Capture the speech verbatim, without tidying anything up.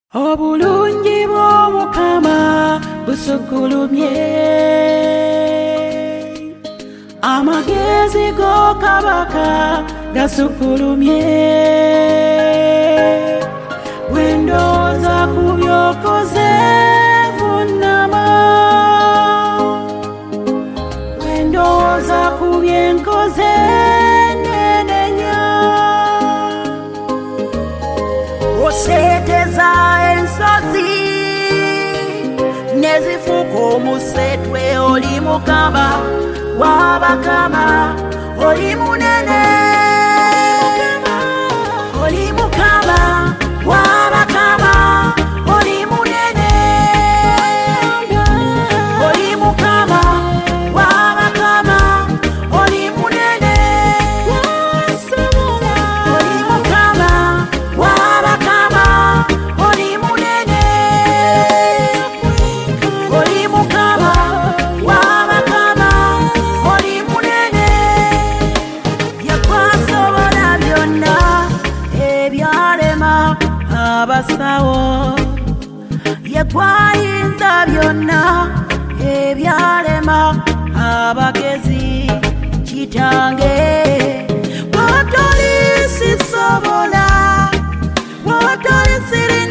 Obulungi bw'Omukama busukulumye, amagezi go kabaka gasukulumye. Bwendooza ku byokoze vunnama, bwendooza ku byenkoze nenenya. Oseeteza ensozi nezifuuka omusetwe, oli Mukama w'abakama, oli munene, oli Mukama w'abakama, oli munene, oli Mukama w'abakama, oli munene, oli Mukama w'abakama, oli munene, oli Mukama w'abakama, oli munene. Byekwasobola byonna ebyalema abasawo, yekwayinza byonna ebyalema abagezi. Kitange bw'otoli sisobola, bw'otoli siri